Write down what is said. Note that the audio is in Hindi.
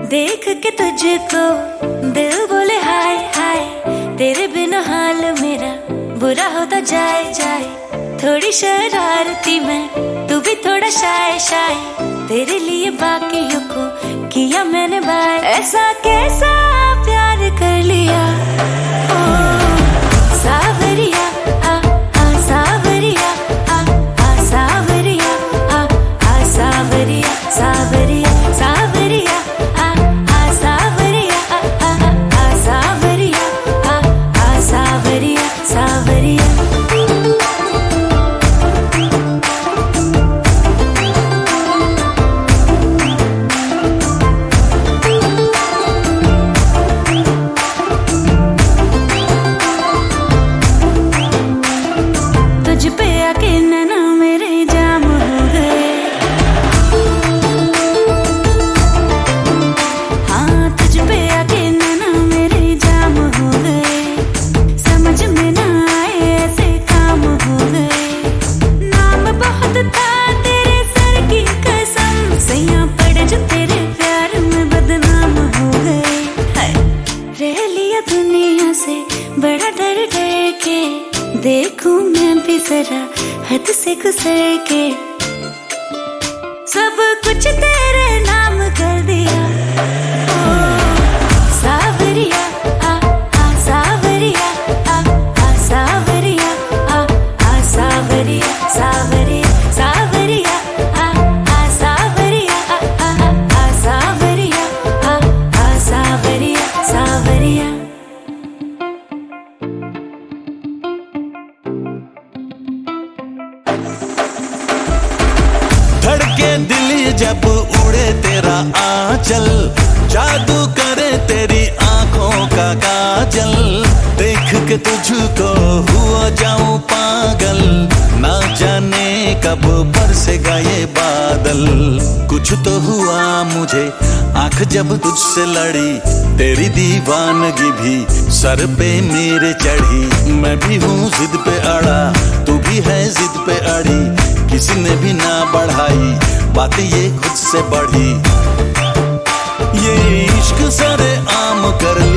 देख के तुझको दिल बोले हाय हाय, तेरे बिना हाल मेरा बुरा होता जाए जाए। थोड़ी शरारती मैं, तू भी थोड़ा शाय शाय, तेरे लिए बाकियों को किया मैंने बाय। ऐसा कैसा प्यार कर लिया ओ सावरिया, सावरिया, सावरिया, सावरिया, सावरिया, सावरिया, सावरिया, सावरिया, सावरिया, सावरिया। तुझ पे आके नैना मेरे जाम हो गए, हाँ तुझ पे आके नैना मेरे जाम हो गए। समझ में ना आए ऐसे काम हो गए, नाम बहुत था तेरे सर की कसम, सैया पड़े जो तेरे प्यार में बदनाम हो गए। रह लिया दुनिया से बड़ा डर डर के, देखूं मैं भी जरा हद से गुजर के, सब कुछ तेरे नाम कर दिया ओ सावरिया, सावरिया, सावरिया, सावरिया, सावरिया, सावरिया, सावरिया, सावरिया, सावरिया, सावरिया। धड़के दिल जब उड़े तेरा आंचल, जादू करे तेरी आंखों का काजल, देख के तुझको हुआ जाऊं पागल, ना जाने कब बरसेगा ये बादल। कुछ तो हुआ मुझे आंख जब तुझसे लड़ी, तेरी दीवानगी भी सर पे मेरे चढ़ी। मैं भी हूँ जिद पे अड़ा, तू भी है जिद पे अड़ी, किसी ने भी ना बढ़ाई बातें ये खुद से बढ़ी। ये इश्क सारे आम कर